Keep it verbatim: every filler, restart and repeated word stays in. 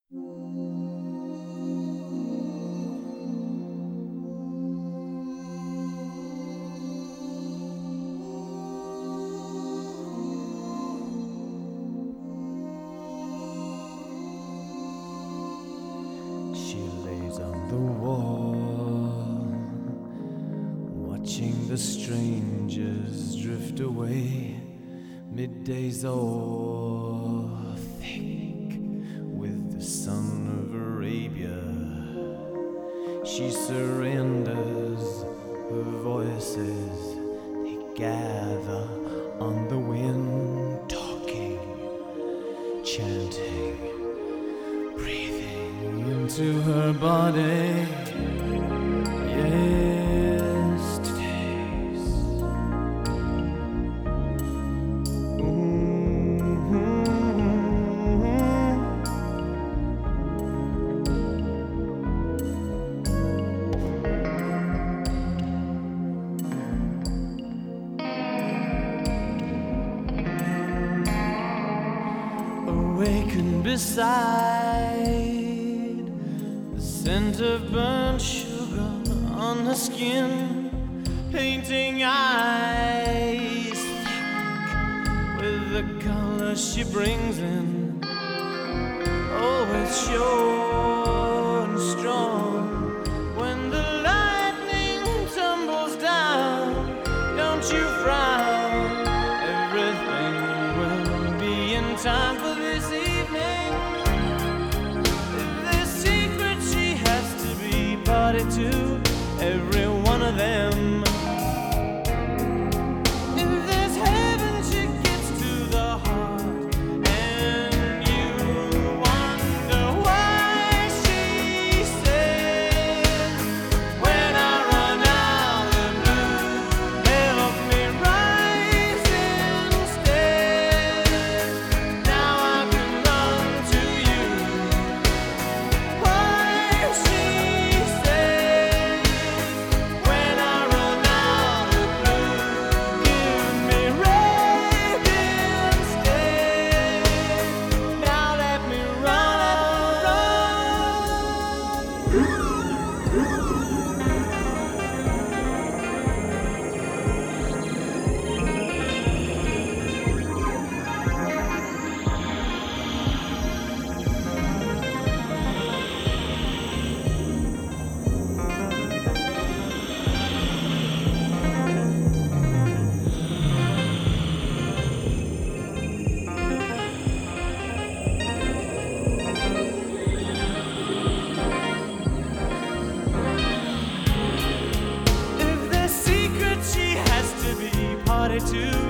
She lays on the wall, watching the strangers drift away. Midday's all thick with the sun of Arabia. She surrenders, her voices, they gather on the wind, talking, chanting, breathing into her body. Yesterday's awakened beside the scent of burnt sugar on her skin, painting eyes thick with the color she brings in, always sure and strong. When the lightning tumbles down, don't you frown, everything will be in time for this evening. This secret she has to be party to, every one of them. If there's heaven, she gets to the heart, and you wonder why she says, when I run out of blue, help me rise instead. Now I can run to you. Why she says, when I run out of blue, give me red instead. Now let me run, run. If there's secret she has to be party to,